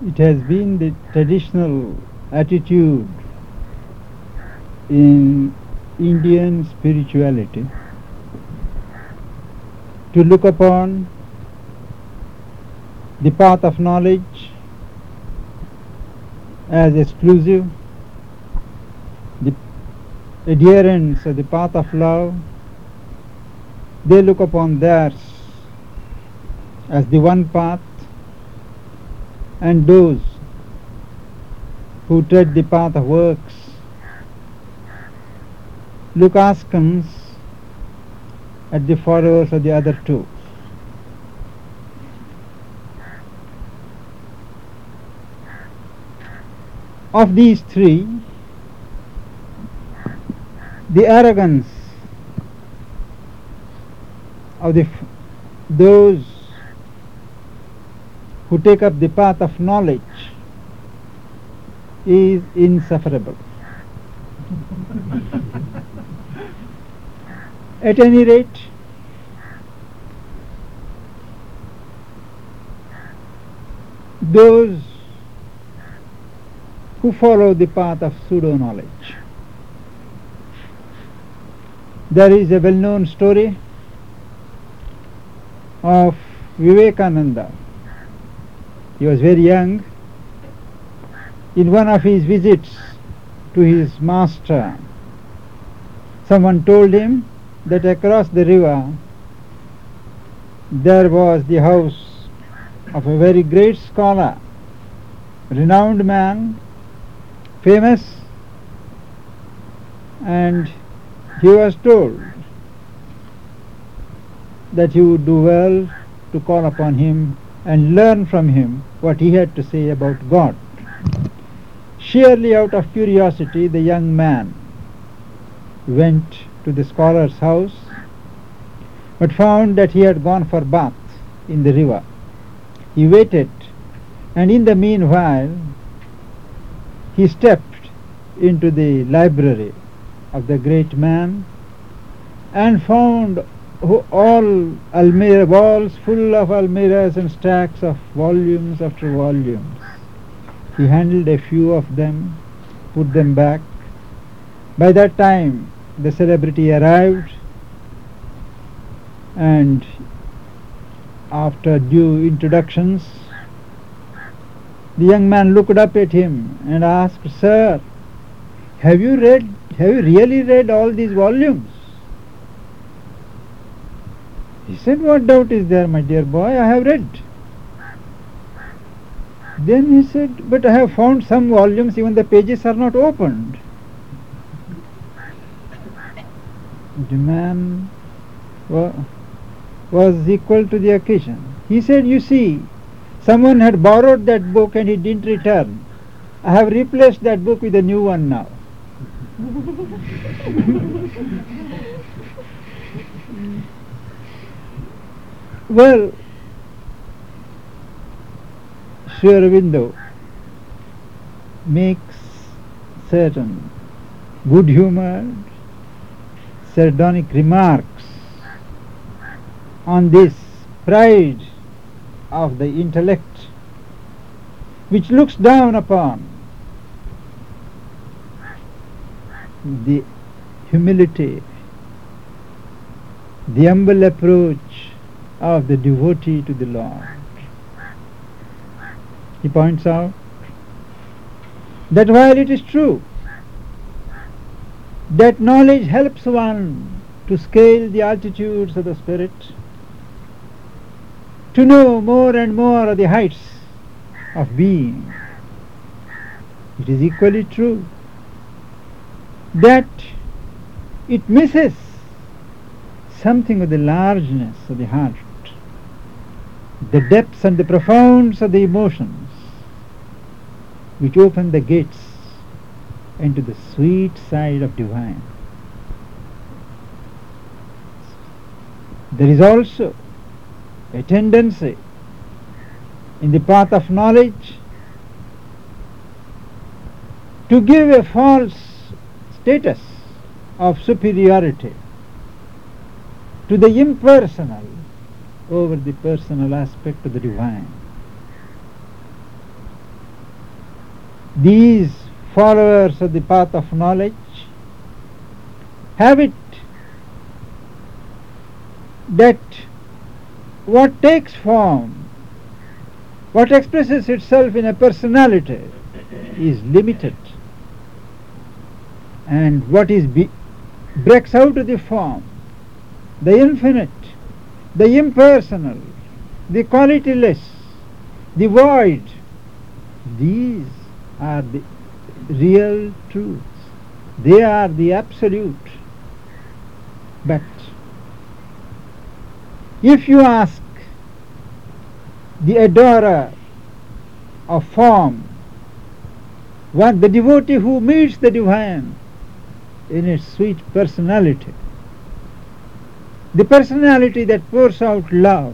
It has been the traditional attitude in Indian spirituality to look upon the path of knowledge as exclusive, the adherents of the path of love, they look upon theirs as the one path, and those who tread the path of works look askance at the followers of the other two. Of these three, the arrogance of those who take up the path of knowledge is insufferable. At any rate, those who follow the path of pseudo-knowledge. There is a well-known story of Vivekananda. He was very young. In one of his visits to his master, someone told him that across the river there was the house of a very great scholar, renowned man, famous, and he was told that he would do well to call upon him and learn from him what he had to say about God. Sheerly out of curiosity, the young man went to the scholar's house, but found that he had gone for bath in the river. He waited, and in the meanwhile he stepped into the library of the great man and found all walls full of almirahs and stacks of volumes after volumes. He handled a few of them, put them back. By that time the celebrity arrived, and after due introductions, the young man looked up at him and asked, "Sir, have you really read all these volumes?" He said, "What doubt is there, my dear boy? I have read." Then he said, "But I have found some volumes, even the pages are not opened." The man was equal to the occasion. He said, "You see, someone had borrowed that book and he didn't return. I have replaced that book with a new one now." Well, Sri Aurobindo makes certain good-humored, sardonic remarks on this pride of the intellect, which looks down upon the humility, the humble approach of the devotee to the Lord. He points out that while it is true that knowledge helps one to scale the altitudes of the spirit, to know more and more of the heights of being, it is equally true that it misses something of the largeness of the heart, the depths and the profounds of the emotions, which open the gates into the sweet side of divine. There is also a tendency in the path of knowledge to give a false status of superiority to the impersonal over the personal aspect of the divine. These followers of the path of knowledge have it that what takes form, what expresses itself in a personality is limited, and what breaks out of the form, the infinite, the impersonal, the qualityless, the void, these are the real truths. They are the absolute. But if you ask the adorer of form, the devotee who meets the divine in its sweet personality, the personality that pours out love,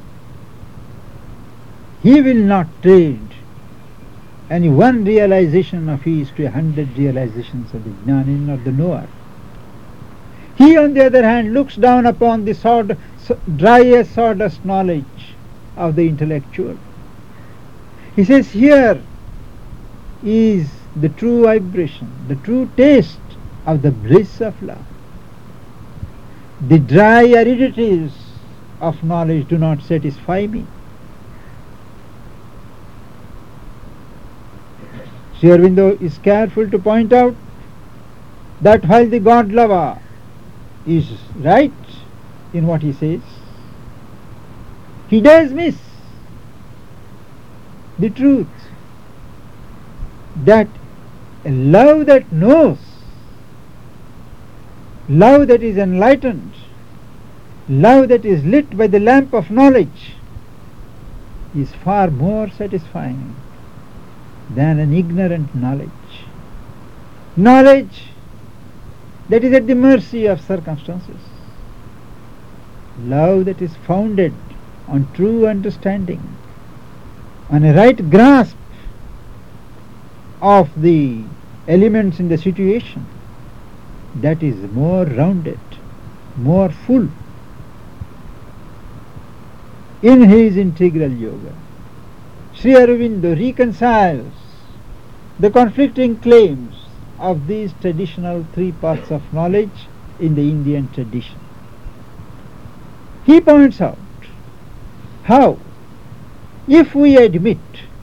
he will not trade any one realization of his to 100 realizations of the Jnanin or the knower. He, on the other hand, looks down upon the dry as sawdust knowledge of the intellectual. He says, here is the true vibration, the true taste of the bliss of love. The dry aridities of knowledge do not satisfy me. Sri Aurobindo is careful to point out that while the God lover is right in what he says, he does miss the truth that a love that knows, love that is enlightened, love that is lit by the lamp of knowledge is far more satisfying than an ignorant knowledge. Knowledge that is at the mercy of circumstances. Love that is founded on true understanding, on a right grasp of the elements in the situation, that is more rounded, more full. In his integral yoga, Sri Aurobindo reconciles the conflicting claims of these traditional three paths of knowledge in the Indian tradition. He points out how, if we admit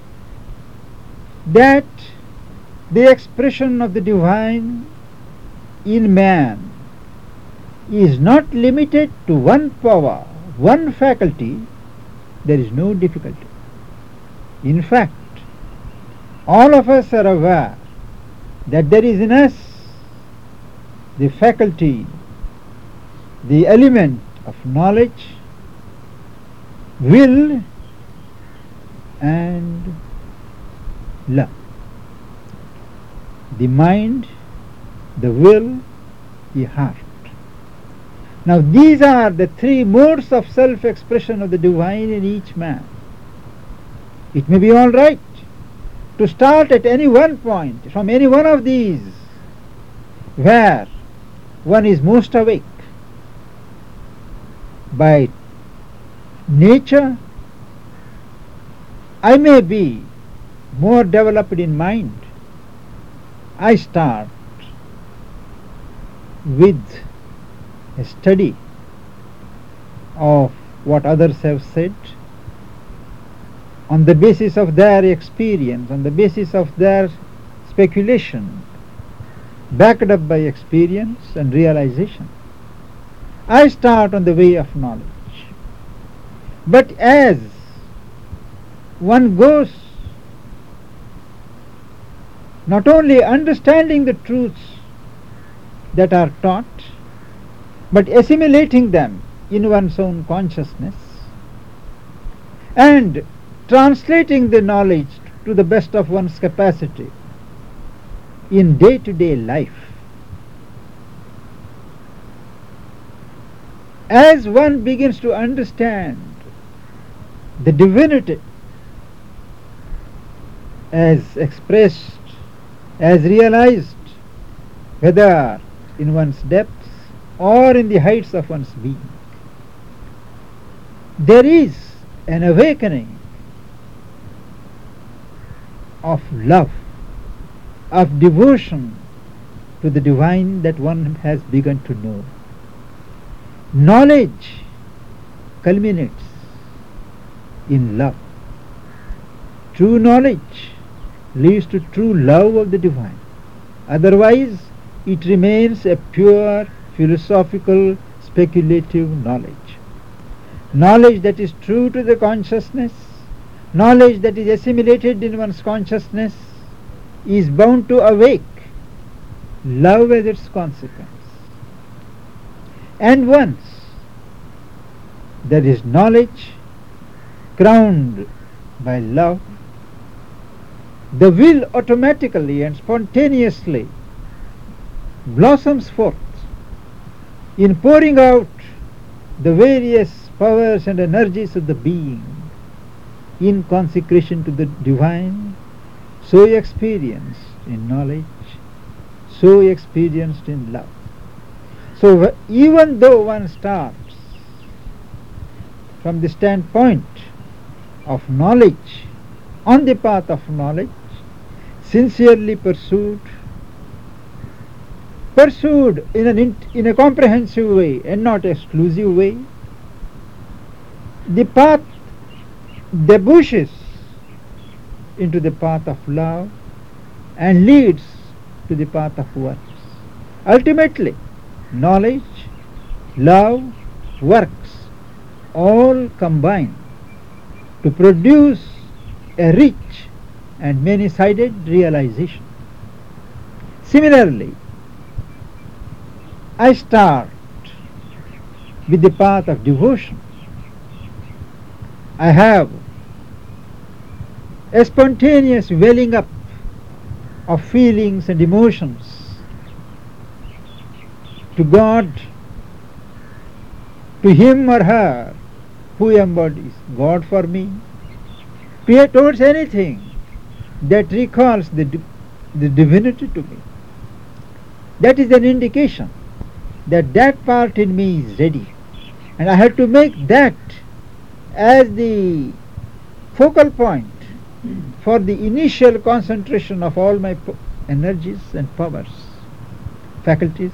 that the expression of the divine in man is not limited to one power, one faculty, there is no difficulty. In fact, all of us are aware that there is in us the faculty, the element of knowledge, will and love. The mind, the will, the heart. Now these are the three modes of self-expression of the divine in each man. It may be all right to start at any one point, from any one of these, where one is most awake. By nature, I may be more developed in mind. I start with a study of what others have said, on the basis of their experience, on the basis of their speculation, backed up by experience and realization. I start on the way of knowledge. But as one goes not only understanding the truths that are taught, but assimilating them in one's own consciousness and translating the knowledge to the best of one's capacity in day-to-day life, as one begins to understand the divinity as expressed, as realized, whether in one's depths or in the heights of one's being, there is an awakening of love of devotion to the divine that one has begun to know. Knowledge culminates in love. True knowledge leads to true love of the divine. Otherwise, it remains a pure philosophical speculative knowledge. Knowledge that is true to the consciousness, knowledge that is assimilated in one's consciousness, is bound to awake love as its consequence. And once there is knowledge crowned by love, the will automatically and spontaneously blossoms forth in pouring out the various powers and energies of the being in consecration to the divine, so experienced in knowledge, so experienced in love. So even though one starts from the standpoint of knowledge, on the path of knowledge, sincerely pursued in a comprehensive way and not exclusive way, the path debouches into the path of love and leads to the path of works. Ultimately, knowledge, love, works all combine to produce a rich and many-sided realization. Similarly, I start with the path of devotion. I have a spontaneous welling up of feelings and emotions to God, to him or her who embodies God for me, towards anything that recalls the divinity to me. That is an indication that that part in me is ready, and I have to make that as the focal point for the initial concentration of all my energies and powers, faculties,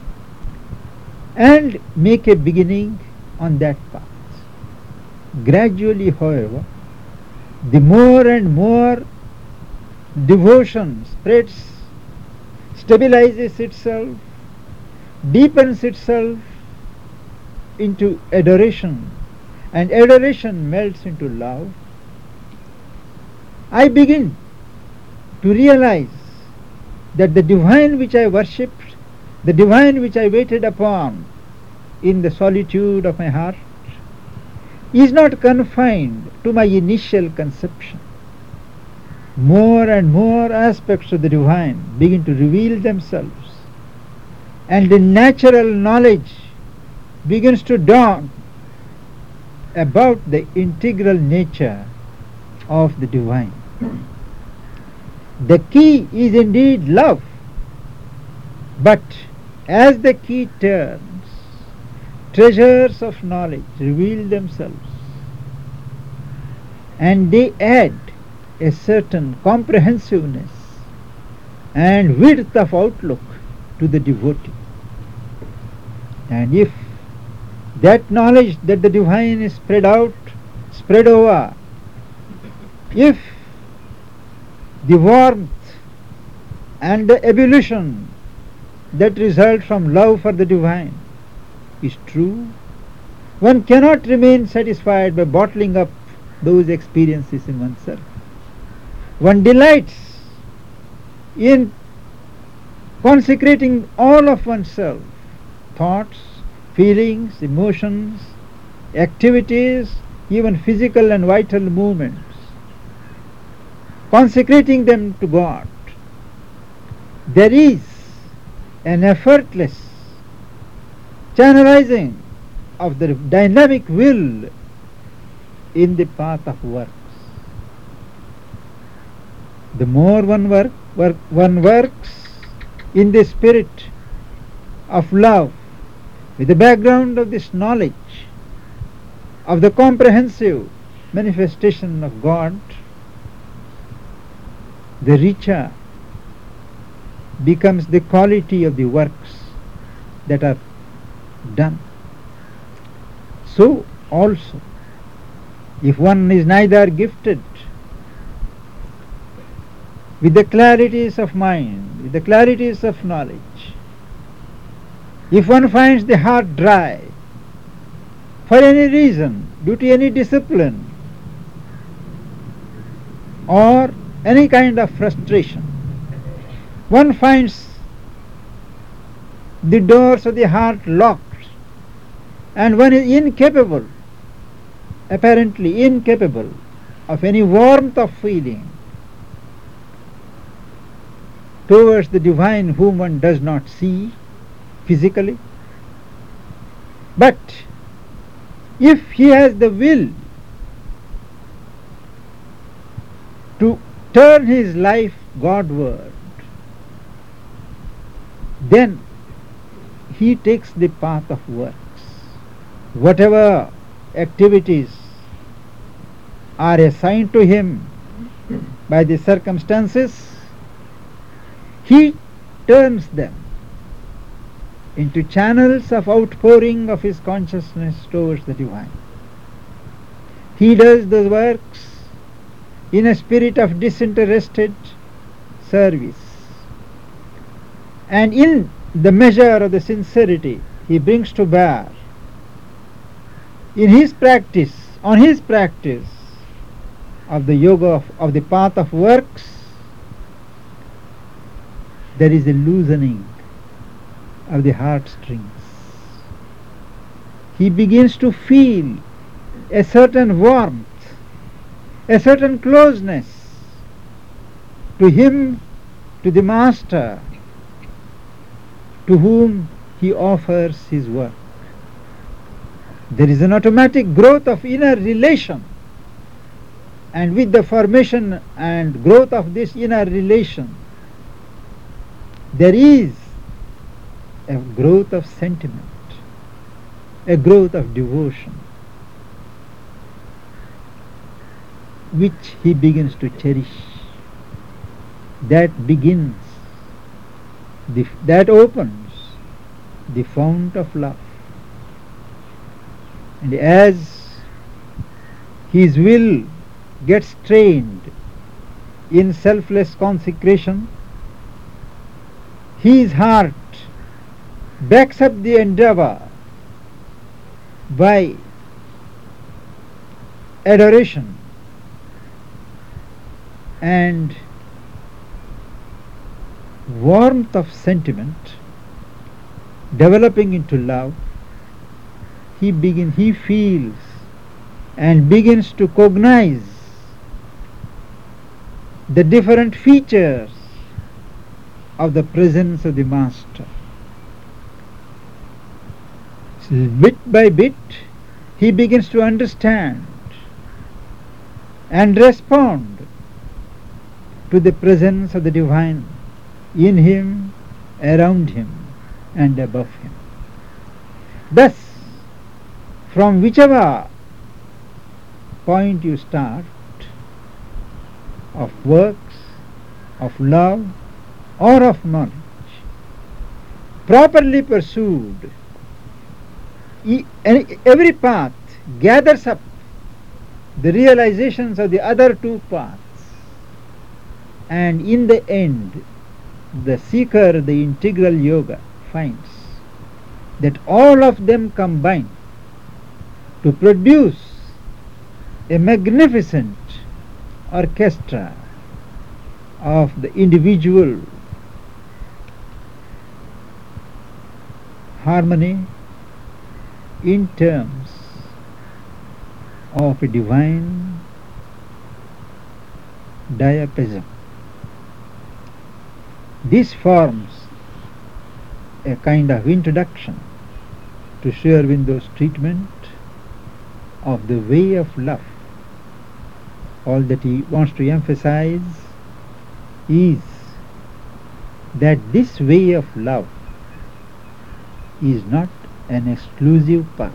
and make a beginning on that path. Gradually, however, the more and more devotion spreads, stabilizes itself, deepens itself into adoration, and adoration melts into love, I begin to realize that the divine which I worshipped, the divine which I waited upon in the solitude of my heart, is not confined to my initial conception. More and more aspects of the divine begin to reveal themselves, and the natural knowledge begins to dawn about the integral nature of the divine. The key is indeed love, but as the key turns, treasures of knowledge reveal themselves, and they add a certain comprehensiveness and width of outlook to the devotee. And if that knowledge that the divine is spread over, if the warmth and the ebullition that result from love for the divine is true, one cannot remain satisfied by bottling up those experiences in oneself. One delights in consecrating all of oneself, thoughts, feelings, emotions, activities, even physical and vital movements, consecrating them to God. There is an effortless channelizing of the dynamic will in the path of works. The more one works in the spirit of love, with the background of this knowledge of the comprehensive manifestation of God, the richer becomes the quality of the works that are done. So also, if one is neither gifted with the clarities of mind, with the clarities of knowledge, if one finds the heart dry for any reason, due to any discipline or any kind of frustration, one finds the doors of the heart locked, and one is incapable, apparently incapable, of any warmth of feeling towards the divine whom one does not see physically. But if he has the will to turn his life Godward, then he takes the path of works. Whatever activities are assigned to him by the circumstances, he turns them into channels of outpouring of his consciousness towards the divine. He does those works in a spirit of disinterested service, and in the measure of the sincerity he brings to bear in his practice, on his practice of the yoga of the path of works, there is a loosening of the heartstrings. He begins to feel a certain warmth, a certain closeness to him, to the master, to whom he offers his work. There is an automatic growth of inner relation, and with the formation and growth of this inner relation, there is a growth of sentiment, a growth of devotion, which he begins to cherish. That opens the fount of love. And as his will gets trained in selfless consecration, his heart backs up the endeavor by adoration and warmth of sentiment developing into love. He feels and begins to cognize the different features of the presence of the master. So bit by bit he begins to understand and respond to the presence of the divine in him, around him, and above him. Thus, from whichever point you start, of works, of love, or of knowledge, properly pursued, every path gathers up the realizations of the other two paths, and in the end the seeker, the integral yoga, finds that all of them combine to produce a magnificent orchestra of the individual harmony in terms of a divine diapason. This forms a kind of introduction to Sri Aurobindo's treatment of the way of love. All that he wants to emphasize is that this way of love is not an exclusive path.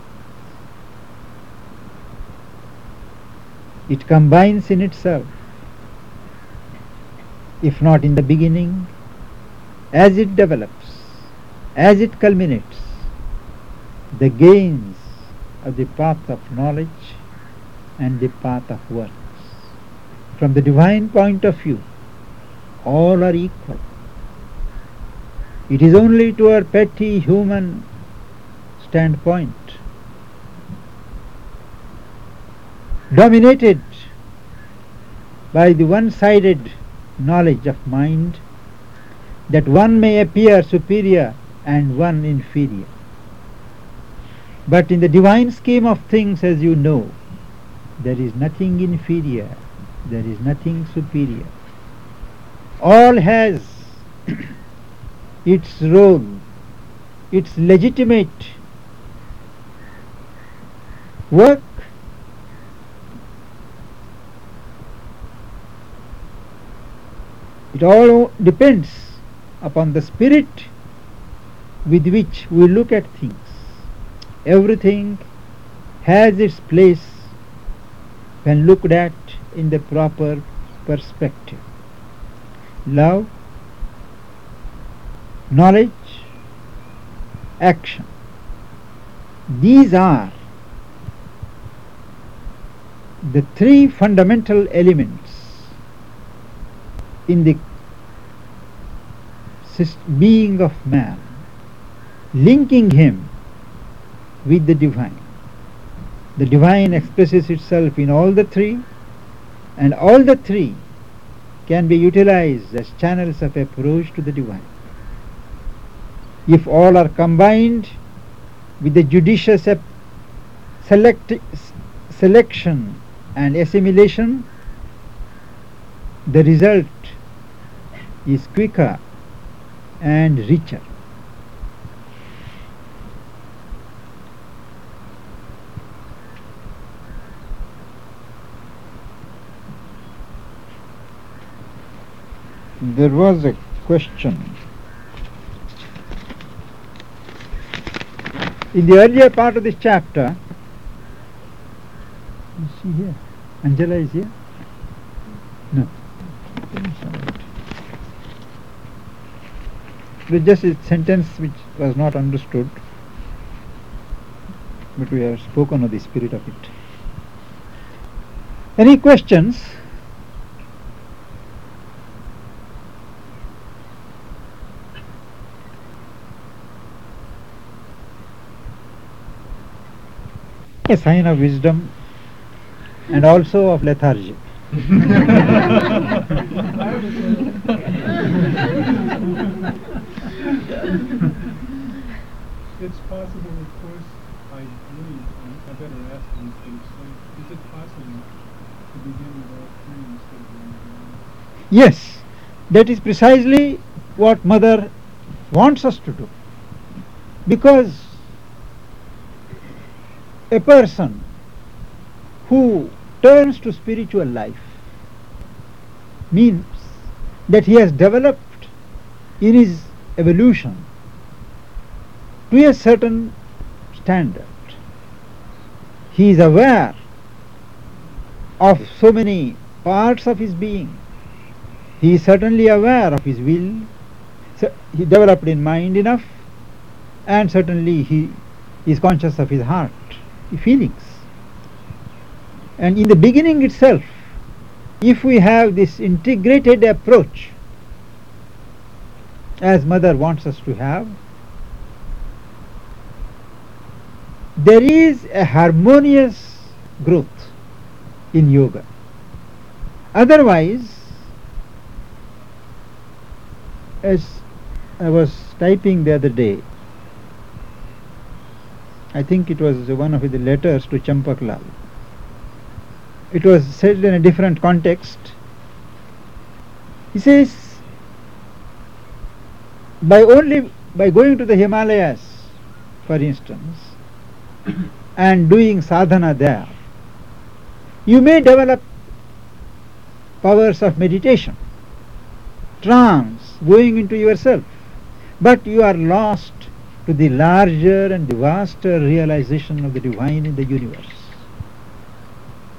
It combines in itself, if not in the beginning, as it develops, as it culminates, the gains of the path of knowledge and the path of works. From the divine point of view, all are equal. It is only to our petty human standpoint, dominated by the one-sided knowledge of mind, that one may appear superior and one inferior. But in the divine scheme of things, as you know, there is nothing inferior, there is nothing superior. All has its role, its legitimate work. It all depends upon the spirit with which we look at things. Everything has its place when looked at in the proper perspective. Love, knowledge, action. These are the three fundamental elements in the being of man, linking him with the divine. The divine expresses itself in all the three, and all the three can be utilized as channels of approach to the divine. If all are combined with the judicious selection and assimilation, the result is quicker and richer. There was a question in the earlier part of this chapter. Is she here? Angela is here? No. It was just a sentence which was not understood, but we have spoken of the spirit of it. Any questions? A sign of wisdom and also of lethargy. It's possible, of course, I believe, I better ask them to explain, is it possible to begin with all three instead of one? Yes, that is precisely what Mother wants us to do. Because a person who turns to spiritual life means that he has developed in his evolution to a certain standard. He is aware of so many parts of his being. He is certainly aware of his will. So he developed in mind enough, and certainly he is conscious of his heart, his feelings. And in the beginning itself, if we have this integrated approach, as Mother wants us to have, there is a harmonious growth in yoga. Otherwise, as I was typing the other day, I think it was one of the letters to Champaklal. It was said in a different context. He says, by going to the Himalayas, for instance, and doing sadhana there, you may develop powers of meditation, trance, going into yourself, but you are lost to the larger and the vaster realization of the divine in the universe.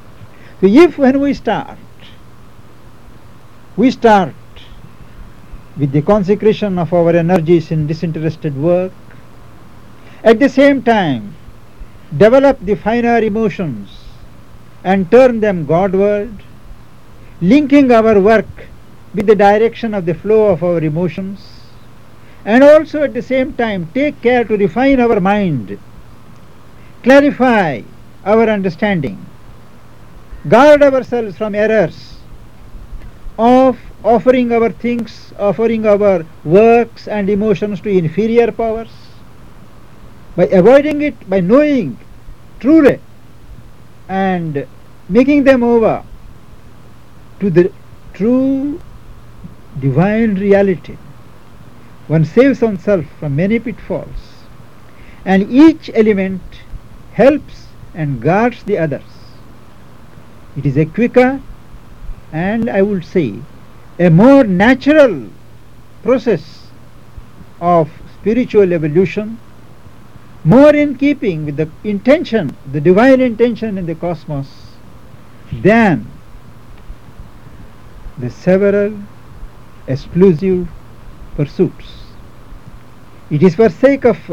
So if when we start with the consecration of our energies in disinterested work. At the same time, develop the finer emotions and turn them Godward, linking our work with the direction of the flow of our emotions, and also at the same time take care to refine our mind, clarify our understanding, guard ourselves from errors of offering our things, offering our works and emotions to inferior powers, by avoiding it, by knowing truly and making them over to the true divine reality. One saves oneself from many pitfalls, and each element helps and guards the others. It is a quicker and, I would say, a more natural process of spiritual evolution, more in keeping with the intention, the divine intention in the cosmos, than the several exclusive pursuits. It is for sake of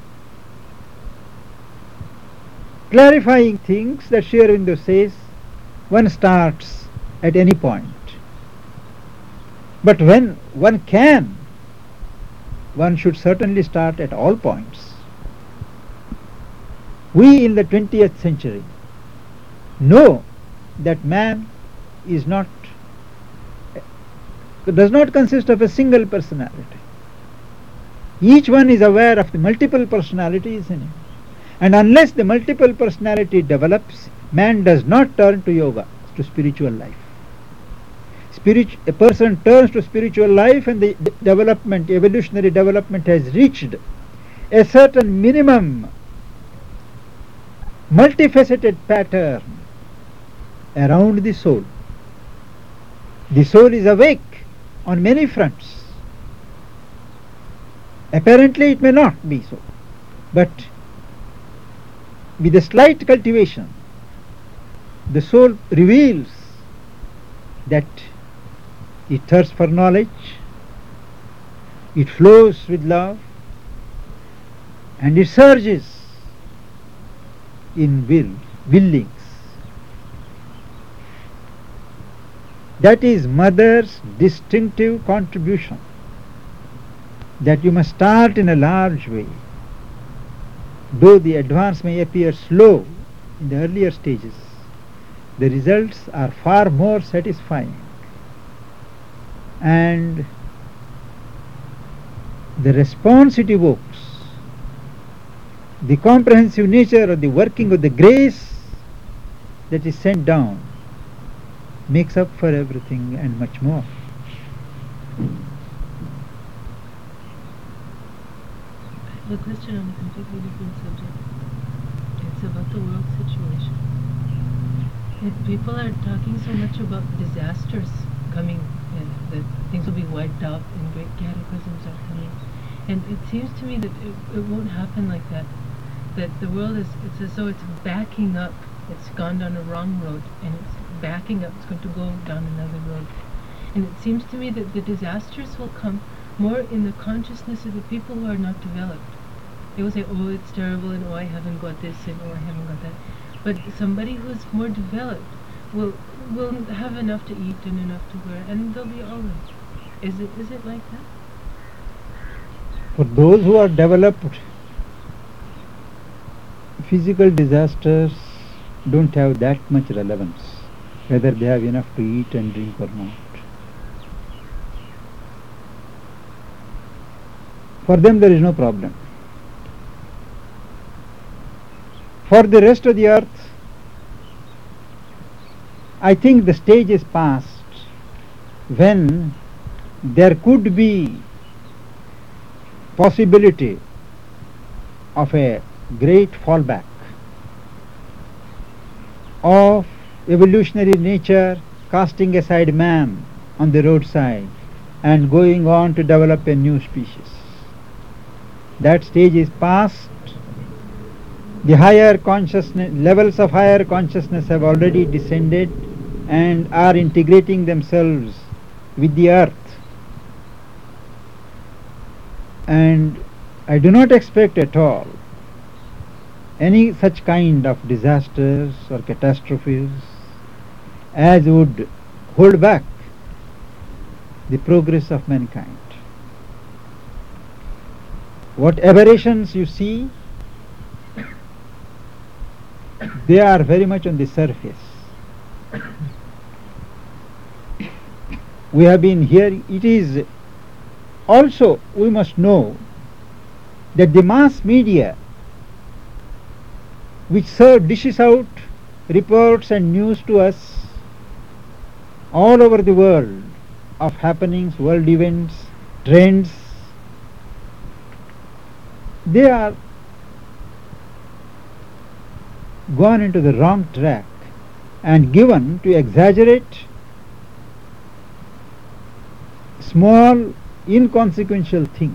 clarifying things that Sri Aurobindo says one starts at any point. But when one can, one should certainly start at all points. We in the 20th century know that man is not, does not consist of a single personality. Each one is aware of the multiple personalities in him. And unless the multiple personality develops, man does not turn to yoga, to spiritual life. A person turns to spiritual life and the development, evolutionary development has reached a certain minimum multifaceted pattern around the soul. The soul is awake on many fronts. Apparently it may not be so, but with a slight cultivation, the soul reveals that it thirsts for knowledge, it flows with love, and it surges in willings. That is mother's distinctive contribution, that you must start in a large way. Though the advance may appear slow in the earlier stages, the results are far more satisfying, and the response it evokes, the comprehensive nature of the working of the grace that is sent down, makes up for everything and much more. I have a question on a completely different subject. It's about the world situation. People are talking so much about disasters coming, and that things will be wiped out and great cataclysms are coming. And it seems to me that it won't happen like that. That the world it's as though it's backing up. It's gone down a wrong road, and it's backing up. It's going to go down another road. And it seems to me that the disasters will come more in the consciousness of the people who are not developed. They will say, oh, it's terrible, and oh, I haven't got this, and oh, I haven't got that. But somebody who's more developed will have enough to eat and enough to wear, and they'll be all right. Is it like that? For those who are developed, physical disasters don't have that much relevance, whether they have enough to eat and drink or not. For them there is no problem. For the rest of the earth, I think the stage is past when there could be possibility of a great fallback of evolutionary nature casting aside man on the roadside and going on to develop a new species. That stage is past. The higher consciousness, levels of higher consciousness have already descended and are integrating themselves with the earth. And I do not expect at all any such kind of disasters or catastrophes as would hold back the progress of mankind. What aberrations you see, they are very much on the surface. We have been hearing, it is also, we must know that the mass media which dishes out reports and news to us all over the world of happenings, world events, trends, they are gone into the wrong track and given to exaggerate small, inconsequential things.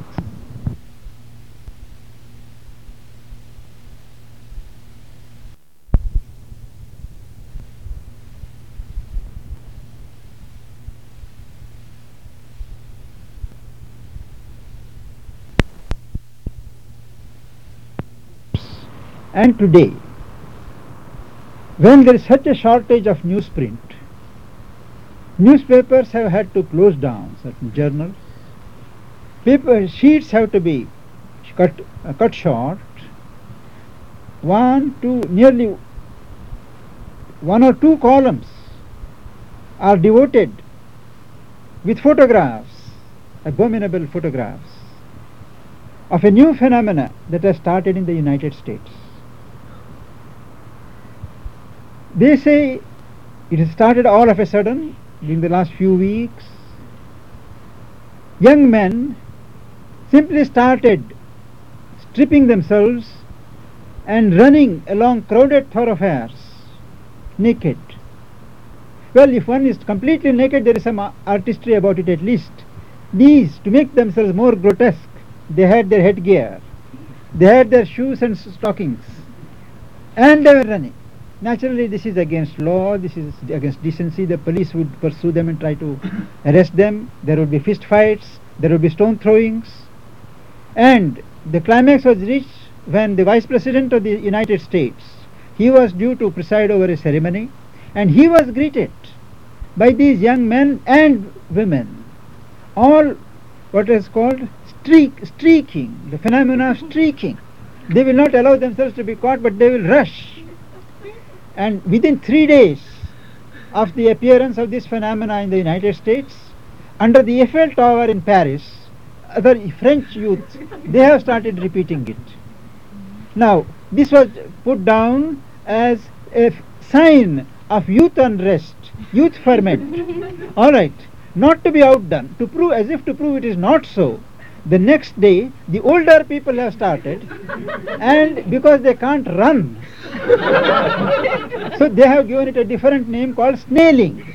And today, when there is such a shortage of newsprint, newspapers have had to close down certain journals. Paper sheets have to be cut short. Nearly 1 or 2 columns are devoted with photographs, abominable photographs, of a new phenomena that has started in the United States. They say it has started all of a sudden during the last few weeks. Young men simply started stripping themselves and running along crowded thoroughfares naked. Well, if one is completely naked, there is some artistry about it at least. These, to make themselves more grotesque, they had their headgear, they had their shoes and stockings, and they were running. Naturally, this is against law, this is against decency. The police would pursue them and try to arrest them. There would be fist fights, there would be stone throwings. And the climax was reached when the Vice President of the United States, he was due to preside over a ceremony, and he was greeted by these young men and women, all what is called streaking, the phenomena of streaking. They will not allow themselves to be caught, but they will rush. And within 3 days of the appearance of this phenomena in the United States, under the Eiffel Tower in Paris, other French youth, they have started repeating it. Now, this was put down as a sign of youth unrest, youth ferment. All right, not to be outdone, to prove, as if to prove it is not so. The next day, the older people have started, and because they can't run, so they have given it a different name called snailing.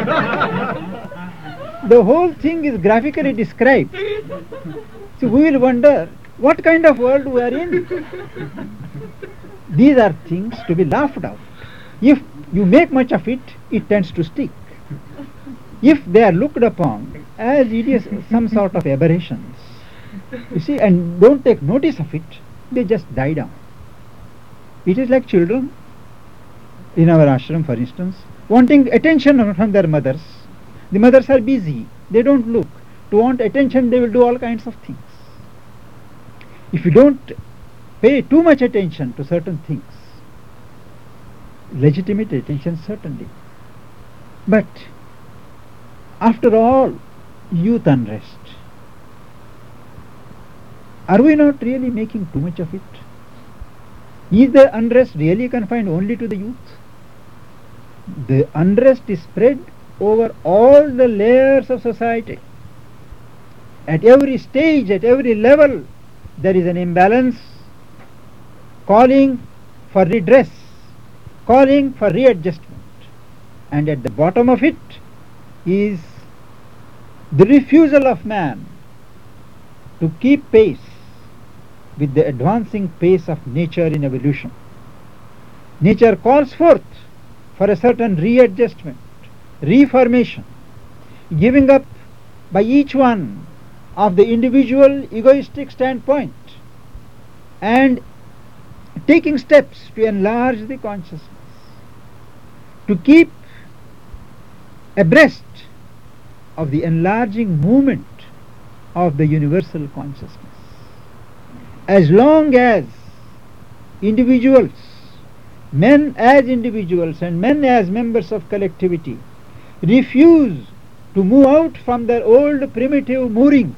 The whole thing is graphically described. So we will wonder what kind of world we are in. These are things to be laughed at. If you make much of it, it tends to stick. If they are looked upon as it is some sort of aberrations, you see, and don't take notice of it, they just die down. It is like children in our ashram, for instance, wanting attention from their mothers. The mothers are busy, they don't look. To want attention, they will do all kinds of things. If you don't pay too much attention to certain things, legitimate attention certainly, but after all, youth unrest, are we not really making too much of it? Is the unrest really confined only to the youth? The unrest is spread over all the layers of society. At every stage, at every level, there is an imbalance calling for redress, calling for readjustment. And at the bottom of it is the refusal of man to keep pace with the advancing pace of nature in evolution. Nature calls forth for a certain readjustment, reformation, giving up by each one of the individual egoistic standpoint and taking steps to enlarge the consciousness, to keep abreast of the enlarging movement of the universal consciousness. As long as individuals, men as individuals and men as members of collectivity, refuse to move out from their old primitive moorings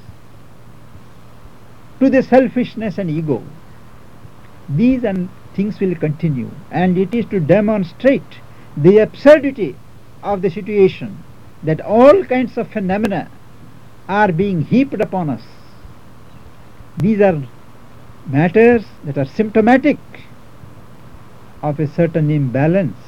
to the selfishness and ego, these things will continue, and it is to demonstrate the absurdity of the situation that all kinds of phenomena are being heaped upon us. These are matters that are symptomatic of a certain imbalance.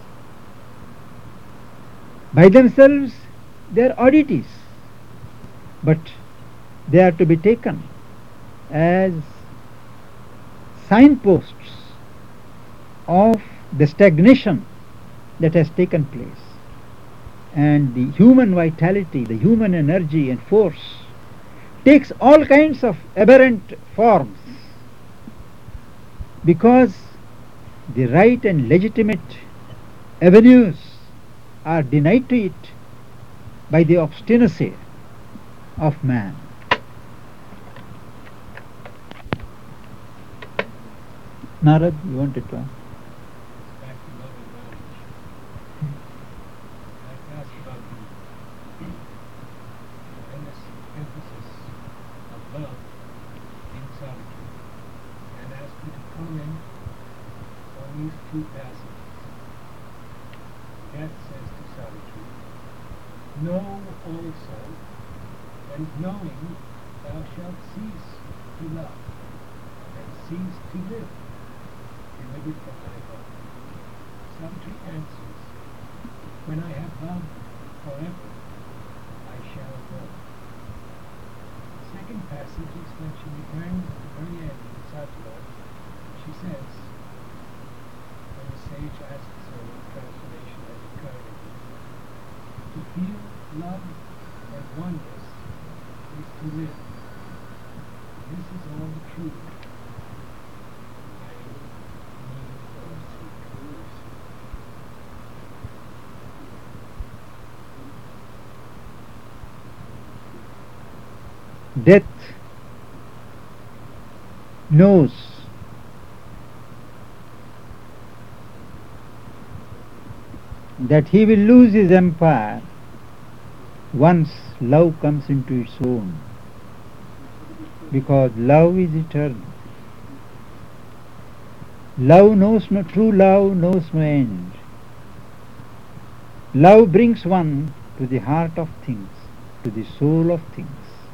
By themselves they are oddities, but they are to be taken as signposts of the stagnation that has taken place, and the human vitality, the human energy and force takes all kinds of aberrant forms because the right and legitimate avenues are denied to it by the obstinacy of man. Narad, you wanted to ask? Back to love and knowledge. I'd like to ask about the tremendous emphasis of love in solitude, and ask you to comment on these two passages. Death says to solitude, "Know also, and knowing thou shalt cease to love, and cease to live, delivered from thy love." Solitude answers, "When I have loved forever, I shall go." The second passage is when she returns at the very end of the Satya. She says, when the sage asks her what transformation has occurred in you, to feel love and oneness is to live. This is all the truth I need for us to lose. Death knows that he will lose his empire once love comes into its own, because love is eternal. True love knows no end. Love brings one to the heart of things, to the soul of things.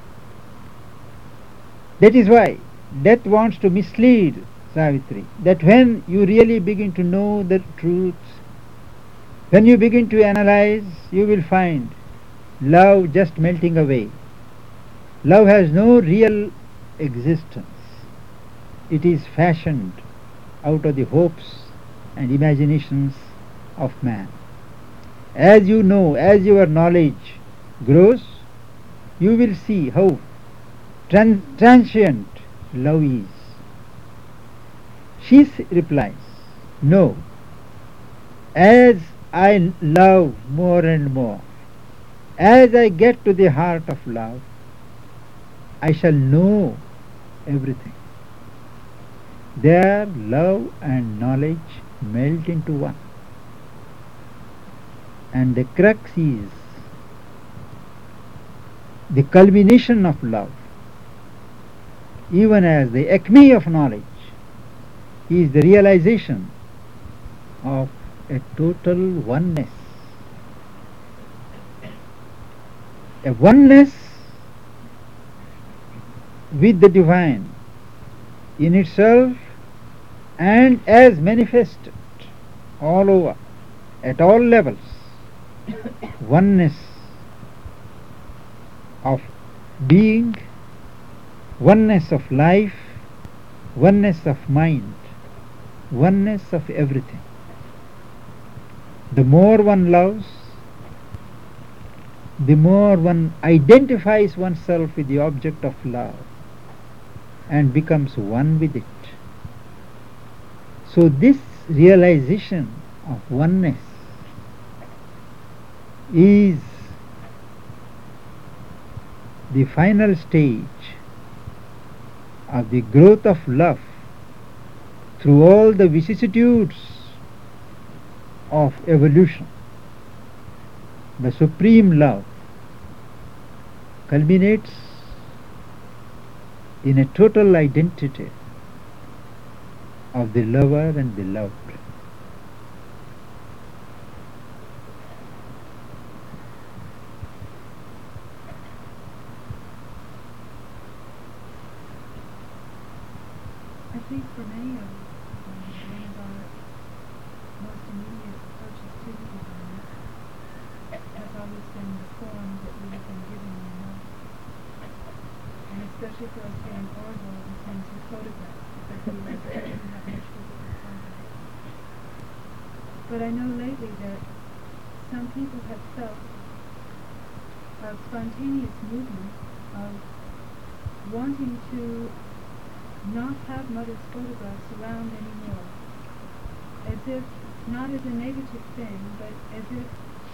That is why death wants to mislead Savitri, that when you really begin to know the truth, when you begin to analyze, you will find love just melting away. Love has no real existence. It is fashioned out of the hopes and imaginations of man. As you know, as your knowledge grows, you will see how transient love is. She replies, "No, as I love more and more, as I get to the heart of love, I shall know everything." There love and knowledge melt into one. And the crux is the culmination of love, even as the acme of knowledge is the realization of a total oneness. A oneness with the divine in itself and as manifested all over, at all levels. Oneness of being, oneness of life, oneness of mind, oneness of everything. The more one loves, the more one identifies oneself with the object of love and becomes one with it. So this realization of oneness is the final stage of the growth of love through all the vicissitudes of evolution. The supreme love culminates in a total identity of the lover and the loved. I think for many of us, one of our most immediate approaches to the divine has always been the form that we have been given in life. And especially for us here in Oregon, in terms of photographs, because we don't have much physical contact. But I know lately that some people have felt a spontaneous movement of wanting to not have mother's photographs around anymore, as if, not as a negative thing, but as if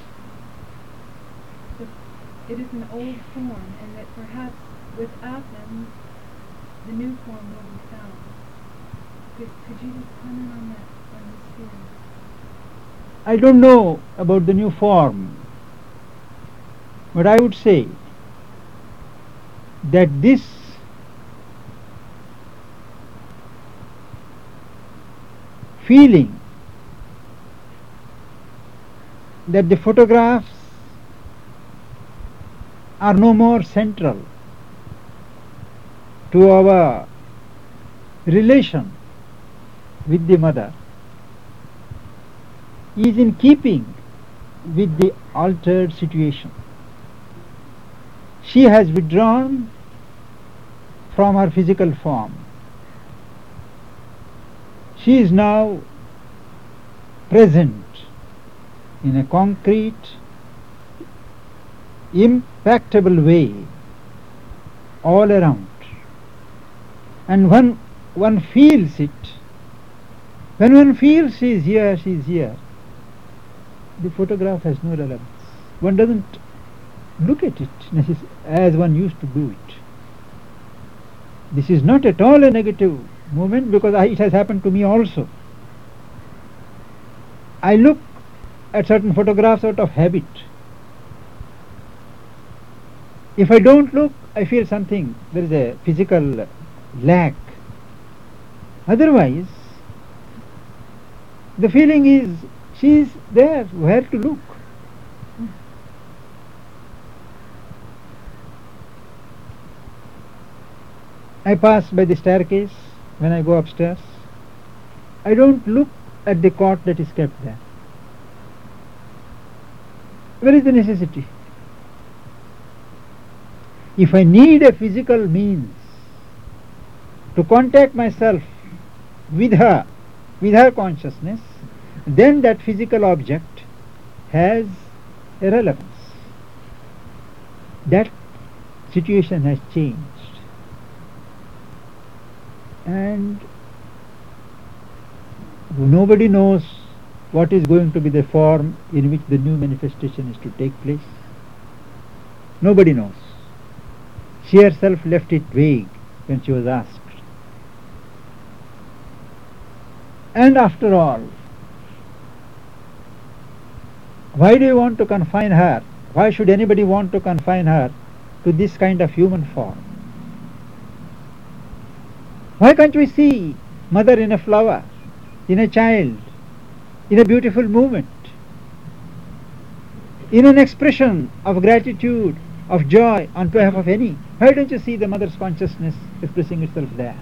it is an old form, and that perhaps without them, the new form will be found. Could you just comment on that, on this feeling? I don't know about the new form, but I would say that this feeling that the photographs are no more central to our relation with the mother is in keeping with the altered situation. She has withdrawn from her physical form. She is now present in a concrete, impactable way all around. And when one feels it, when one feels she is here, the photograph has no relevance. One doesn't look at it as one used to do it. This is not at all a negative moment, because it has happened to me also. I look at certain photographs out of habit. If I don't look, I feel something, there is a physical lack. Otherwise, the feeling is she is there, where to look. I pass by the staircase when I go upstairs. I don't look at the cot that is kept there. Where is the necessity? If I need a physical means to contact myself with her consciousness, then that physical object has a relevance. That situation has changed. And nobody knows what is going to be the form in which the new manifestation is to take place. Nobody knows. She herself left it vague when she was asked. And after all, why do you want to confine her? Why should anybody want to confine her to this kind of human form? Why can't we see mother in a flower, in a child, in a beautiful movement, in an expression of gratitude, of joy on behalf of any? Why don't you see the mother's consciousness expressing itself there?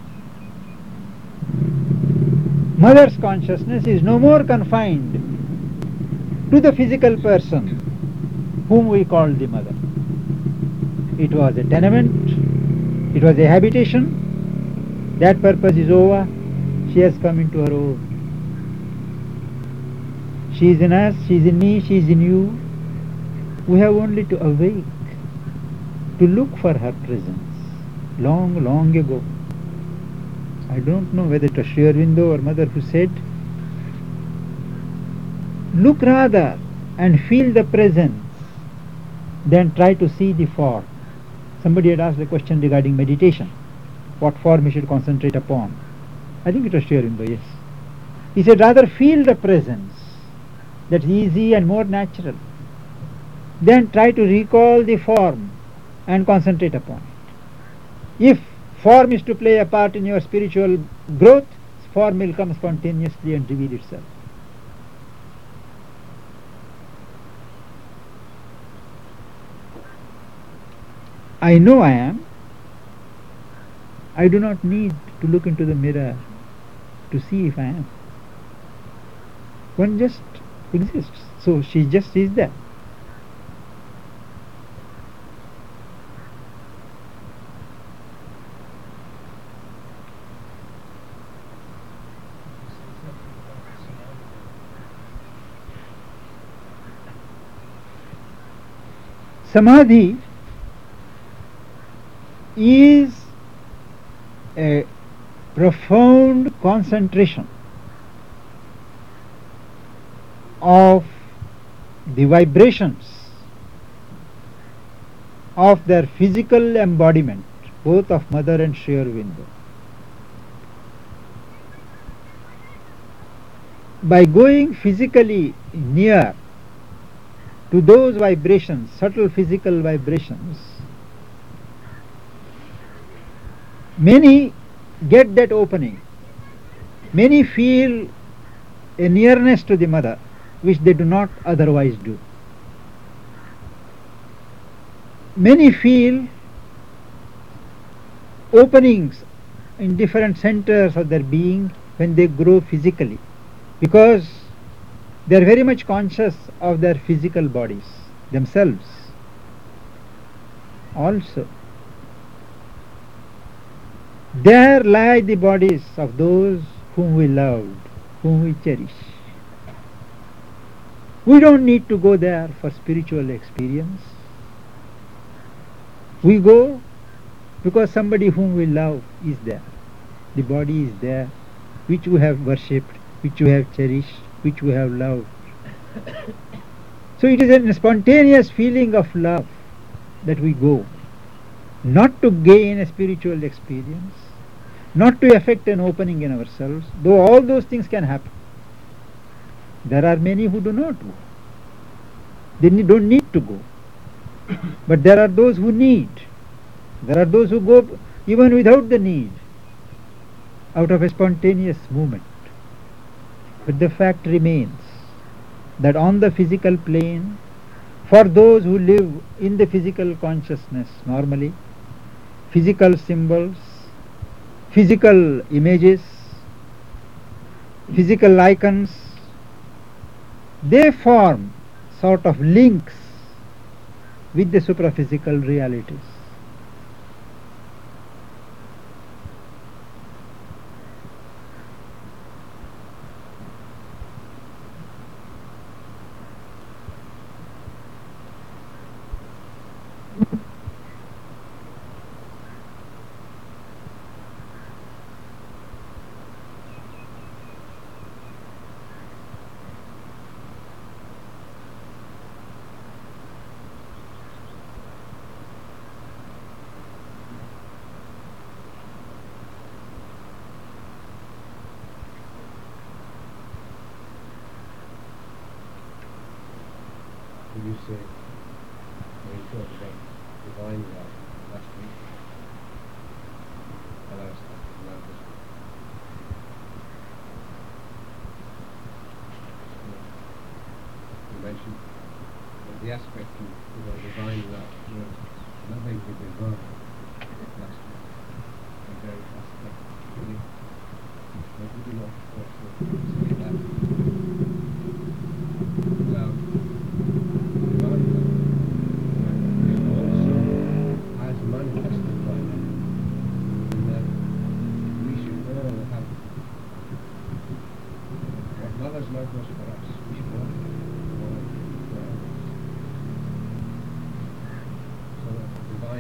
Mother's consciousness is no more confined to the physical person whom we call the mother. It was a tenement, it was a habitation. That purpose is over. She has come into her own. She is in us, she is in me, she is in you. We have only to awake, to look for her presence. Long, long ago, I don't know whether it was Sri Aurobindo or Mother who said, look rather and feel the presence than try to see the form. Somebody had asked a question regarding meditation, what form we should concentrate upon. I think it was Sri Aurobindo, yes. He said, rather feel the presence, that's easy and more natural. Then try to recall the form and concentrate upon it. If form is to play a part in your spiritual growth, form will come spontaneously and reveal itself. I know I am. I do not need to look into the mirror to see if I am. One just exists. So she just is there. Samadhi is a profound concentration of the vibrations of their physical embodiment, both of Mother and Sri Aurobindo. By going physically near to those vibrations, subtle physical vibrations, many get that opening. Many feel a nearness to the Mother which they do not otherwise do. Many feel openings in different centers of their being when they grow physically, because they are very much conscious of their physical bodies themselves. Also, there lie the bodies of those whom we loved, whom we cherish. We don't need to go there for spiritual experience. We go because somebody whom we love is there. The body is there, which we have worshipped, which we have cherished, which we have loved. So it is a spontaneous feeling of love that we go, not to gain a spiritual experience, not to effect an opening in ourselves, though all those things can happen. There are many who do not go. They don't need to go. But there are those who need. There are those who go even without the need, out of a spontaneous movement. But the fact remains that on the physical plane, for those who live in the physical consciousness normally, physical symbols, physical images, physical icons, they form sort of links with the supraphysical realities. You said when you talked about divine love last week, allows love as you mentioned that the aspect of divine love was loving the divine last week. The very aspect really. But we do not also say that love as manifested by them, and that we should all have what Mother's love was for us. We should all have for others.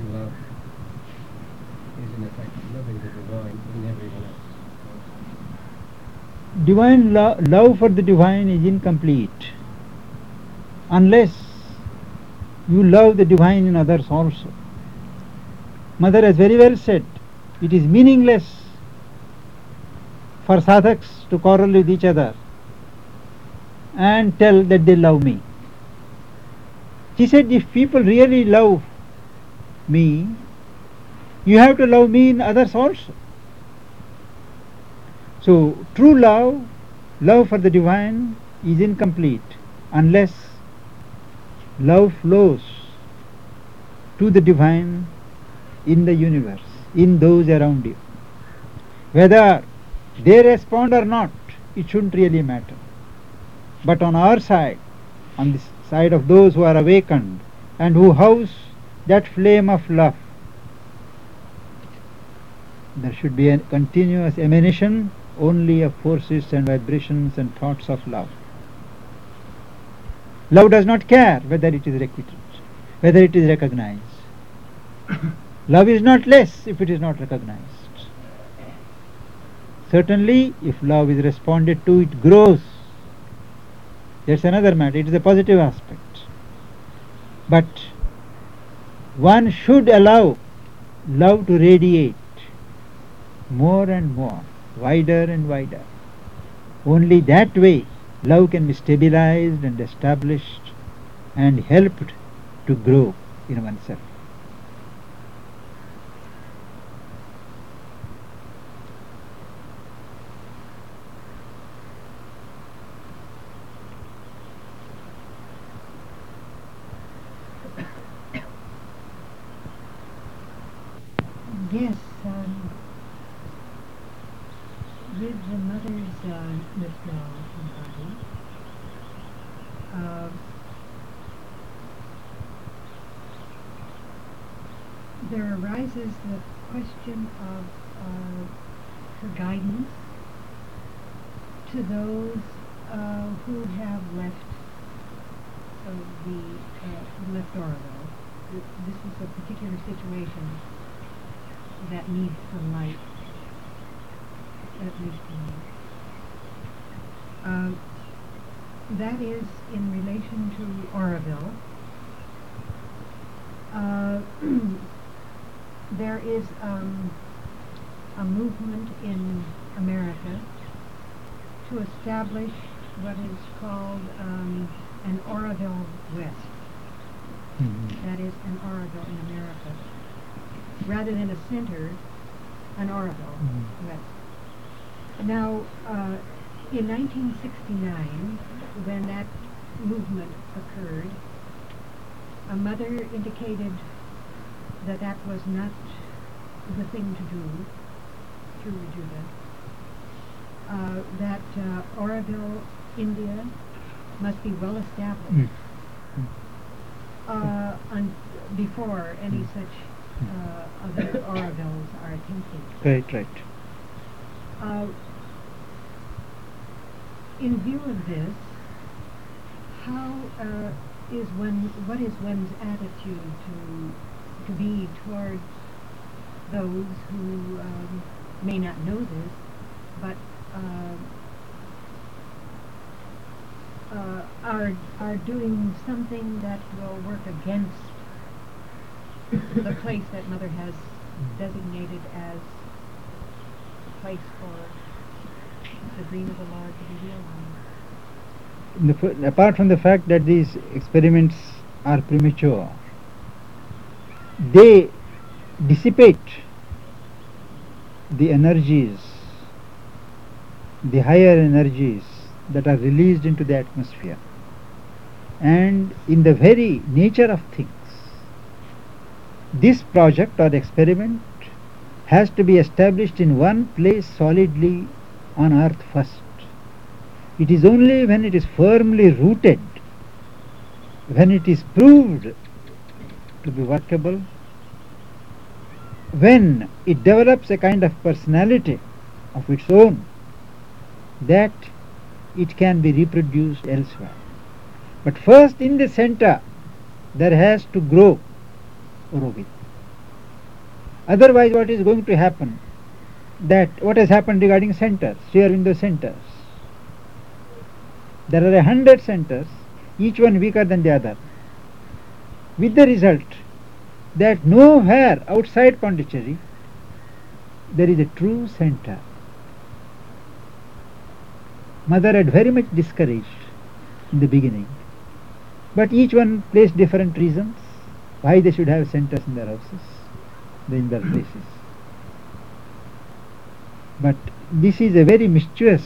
divine love is in effect loving the divine in everyone else. Divine love for the divine is incomplete unless you love the divine in others also. Mother has very well said, it is meaningless for sadhaks to quarrel with each other and tell that they love me. She said, if people really love me, you have to love me in others also. So true love for the divine is incomplete unless love flows to the divine in the universe, in those around you. Whether they respond or not, it shouldn't really matter. But on our side, on the side of those who are awakened and who house that flame of love, there should be a continuous emanation only of forces and vibrations and thoughts of love. Love does not care whether it is requited, whether it is recognized. Love is not less if it is not recognized. Certainly, if love is responded to, it grows. That's another matter. It is a positive aspect. But one should allow love to radiate more and more, wider and wider. Only that way love can be stabilized and established and helped to grow in oneself. Yes, with the mother's withdrawal from body, there arises the question of her guidance to those who have left left Oroville. This is a particular situation that needs some light, at least to me. That is in relation to Oroville. There is a movement in America to establish what is called an Oroville West. That is an Oroville in America. Rather than a center, an Oroville West. Now, in 1969, when that movement occurred, a mother indicated that that was not the thing to do through Judah. That Oroville, India, must be well established before any such other Orovilles are attempted. Right. In view of this, what is one's attitude to be towards those who may not know this, but are doing something that will work against the place that Mother has designated as a place for the dream of the Lord to be realized? Apart from the fact that these experiments are premature, they dissipate the energies, the higher energies that are released into the atmosphere. And in the very nature of things, this project or experiment has to be established in one place solidly on earth first. It is only when it is firmly rooted, when it is proved to be workable, when it develops a kind of personality of its own, that it can be reproduced elsewhere. But first in the center there has to grow Oroville. Otherwise, what is going to happen? That what has happened regarding centers, Sri Aurobindo centers. There are 100 centers, each one weaker than the other, with the result that nowhere outside Pondicherry there is a true center. Mother had very much discouraged in the beginning, but each one placed different reasons why they should have centers in their houses, in their places. But this is a very mischievous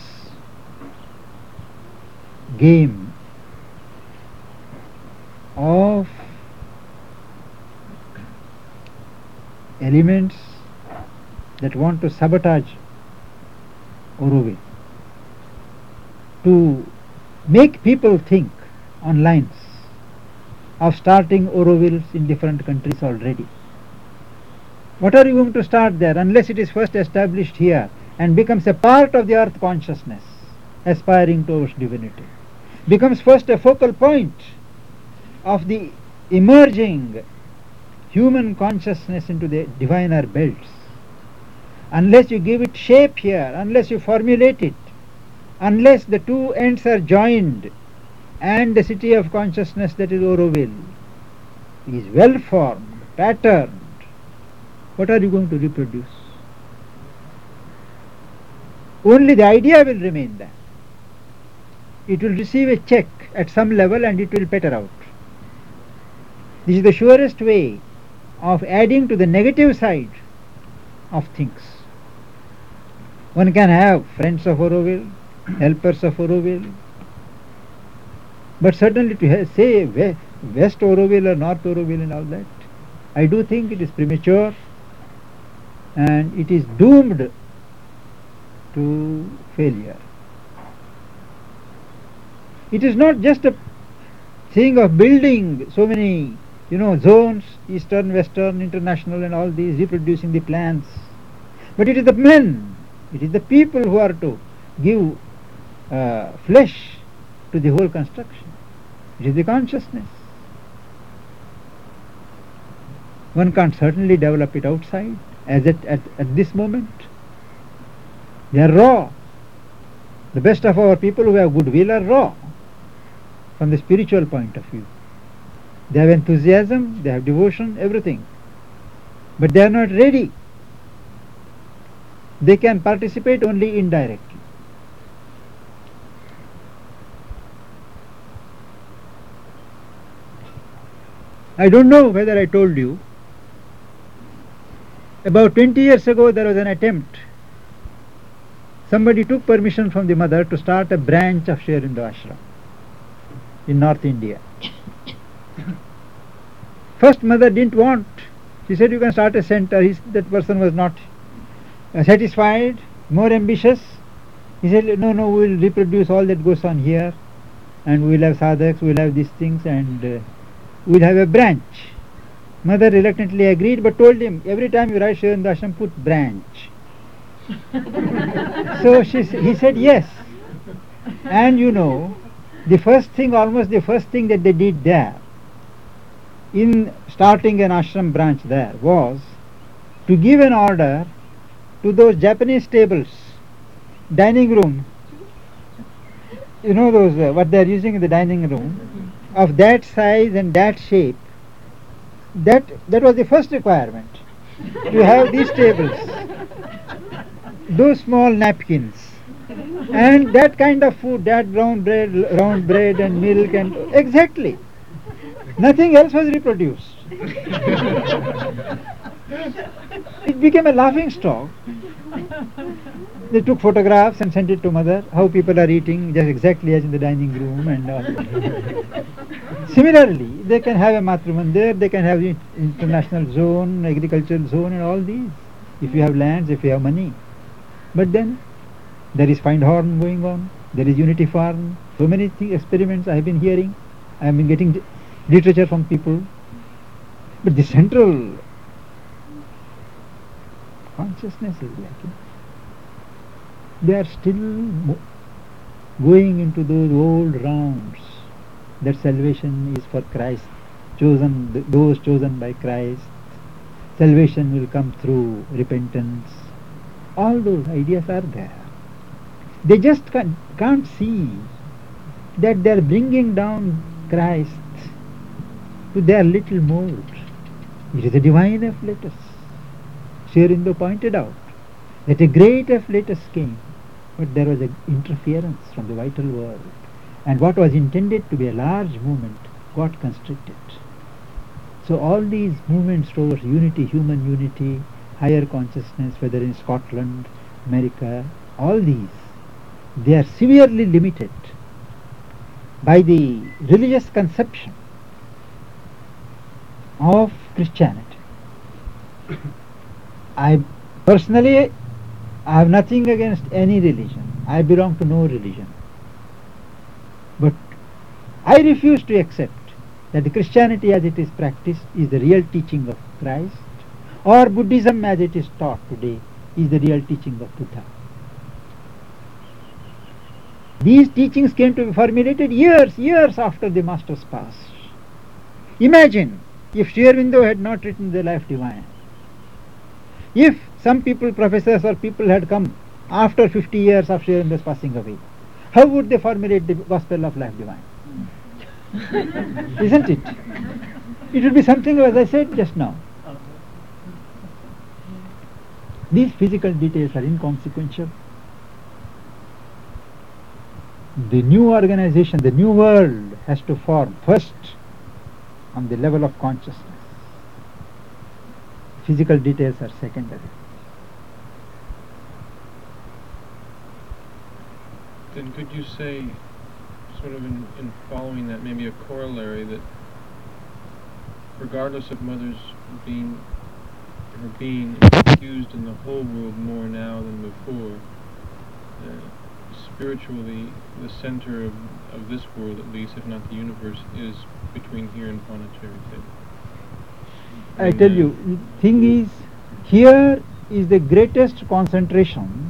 game of elements that want to sabotage Auroville, to make people think on lines of starting Aurovilles in different countries already. What are you going to start there unless it is first established here and becomes a part of the earth consciousness aspiring towards divinity? Becomes first a focal point of the emerging human consciousness into the diviner belts. Unless you give it shape here, unless you formulate it, unless the two ends are joined and the city of consciousness, that is Auroville, is well formed, patterned, what are you going to reproduce? Only the idea will remain there. It will receive a check at some level and it will petter out. This is the surest way of adding to the negative side of things. One can have friends of Auroville, helpers of Auroville, but certainly to say West Auroville or North Auroville and all that, I do think it is premature and it is doomed to failure. It is not just a thing of building so many, zones, eastern, western, international and all these, reproducing the plans. But it is the men, it is the people who are to give flesh to the whole construction. It is the consciousness. One can't certainly develop it outside as at this moment. They are raw. The best of our people who have goodwill are raw from the spiritual point of view. They have enthusiasm, they have devotion, everything. But they are not ready. They can participate only indirectly. I don't know whether I told you, about 20 years ago there was an attempt. Somebody took permission from the mother to start a branch of Sri Aurobindo Ashram in North India. First mother didn't want. She said you can start a center. That person was not satisfied, more ambitious. He said no, we will reproduce all that goes on here and we will have sadhaks, we will have these things and we will have a branch. Mother reluctantly agreed but told him, every time you write Sri Aurobindo Ashram, put branch. So he said yes. And almost the first thing that they did there in starting an ashram branch there was to give an order to those Japanese tables, dining room, those what they are using in the dining room, of that size and that shape. That was the first requirement, to have these tables, those small napkins, and that kind of food, that round bread and milk, and exactly nothing else was reproduced. It became a laughing stock. They took photographs and sent it to mother, how people are eating just exactly as in the dining room and all. Similarly, they can have a Matru Mandir, they can have international zone, agricultural zone and all these, if you have lands, if you have money. But then there is Findhorn going on, there is Unity Farm, so many experiments I have been hearing, I have been getting literature from people. But the central consciousness is lacking. They are still going into those old rounds, that salvation is for Christ, those chosen by Christ, salvation will come through repentance. All those ideas are there. They just can't see that they are bringing down Christ to their little mold. It is a divine afflatus. Sri Aurobindo pointed out that a great afflatus came, but there was an interference from the vital world, and what was intended to be a large movement got constricted. So all these movements towards unity, human unity, higher consciousness, whether in Scotland, America, all these, they are severely limited by the religious conception of Christianity. I personally, I have nothing against any religion. I belong to no religion. But I refuse to accept that the Christianity as it is practiced is the real teaching of Christ, or Buddhism as it is taught today is the real teaching of Buddha. These teachings came to be formulated years after the Masters passed. Imagine if Sri Aurobindo had not written the Life Divine. If some people, professors or people had come after 50 years of Sri Aurobindo's passing away, how would they formulate the Gospel of Life Divine? Isn't it? It would be something as I said just now. These physical details are inconsequential. The new organization, the new world has to form first on the level of consciousness. Physical details are secondary. Then could you say, sort of in following that, maybe a corollary that regardless of Mother's being infused in the whole world more now than before, spiritually the center of this world, at least, if not the universe, is between here and Pondicherry. I tell you, thing is, here is the greatest concentration